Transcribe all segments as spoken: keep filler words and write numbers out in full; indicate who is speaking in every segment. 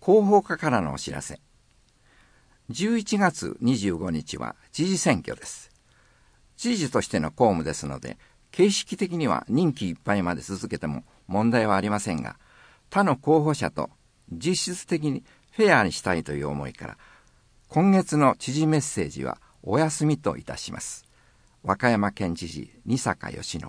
Speaker 1: 広報課からのお知らせ。じゅういちがつにじゅうごにちは知事選挙です。知事としての公務ですので、形式的には任期いっぱいまで続けても問題はありませんが、他の候補者と実質的にフェアにしたいという思いから、今月の知事メッセージはお休みといたします。和歌山県知事、仁坂義信。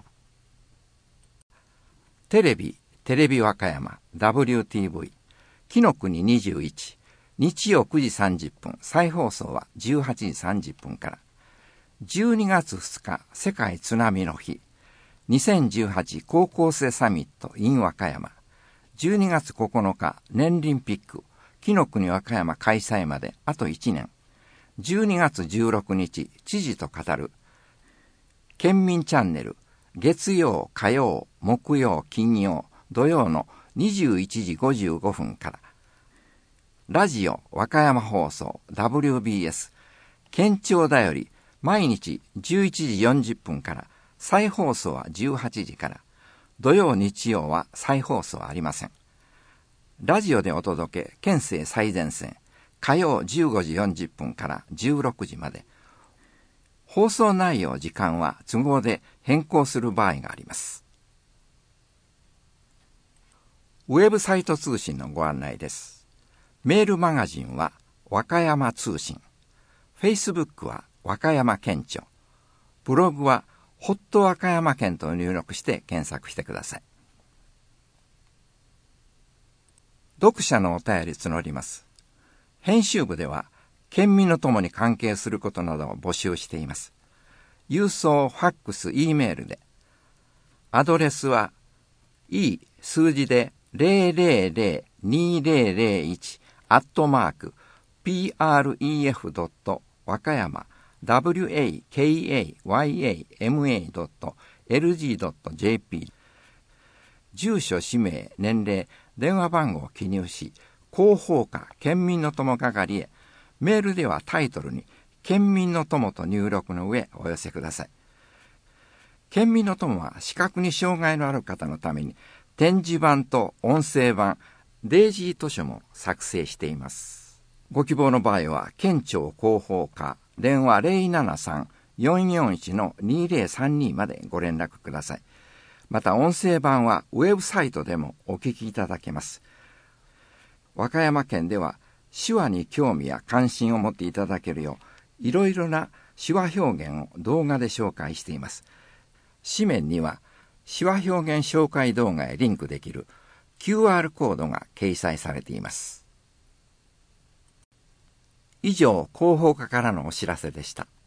Speaker 1: テレビ、テレビ和歌山、ダブリューティーブイ、紀の国にじゅういち、日曜くじさんじゅっぷん、再放送はじゅうはちじさんじゅっぷんから。じゅうにがつふつか、世界津波の日。にせんじゅうはち高校生サミット in 和歌山。じゅうにがつここのか、年輪ピック、紀の国和歌山開催まであといちねん。じゅうにがつじゅうろくにち、知事と語る。県民チャンネル、月曜、火曜、木曜、金曜、土曜のにじゅういちじごじゅうごふんから。ラジオ、和歌山放送、ダブリュービーエス、県庁だより、毎日じゅういちじよんじゅっぷんから、再放送はじゅうはちじから、土曜日曜は再放送はありません。ラジオでお届け、県政最前線、火曜じゅうごじよんじゅっぷんからじゅうろくじまで。放送内容時間は都合で変更する場合があります。ウェブサイト通信のご案内です。メールマガジンは和歌山通信。フェイスブックは和歌山県庁。ブログはホット和歌山県と入力して検索してください。読者のお便り募ります。編集部では県民の友に関係することなどを募集しています。郵送、ファックス、Eメールで。アドレスは E 数字でゼロゼロゼロにゼロゼロいちアットマーク ピーアールイーエフ ドット和歌山 ワカヤマ ドットエルジー ドット ジェーピー 住所、氏名、年齢、電話番号を記入し、広報課県民の友係へ、メールではタイトルに県民の友と入力の上お寄せください。県民の友は視覚に障害のある方のために展示板と音声版、デイジー図書も作成しています。ご希望の場合は県庁広報課電話 ゼロななさん よんよんいち のにゼロさんに までご連絡ください。また音声版はウェブサイトでもお聞きいただけます。和歌山県では手話に興味や関心を持っていただけるよういろいろな手話表現を動画で紹介しています。紙面には手話表現紹介動画へリンクできる キューアール コードが掲載されています。以上、広報課からのお知らせでした。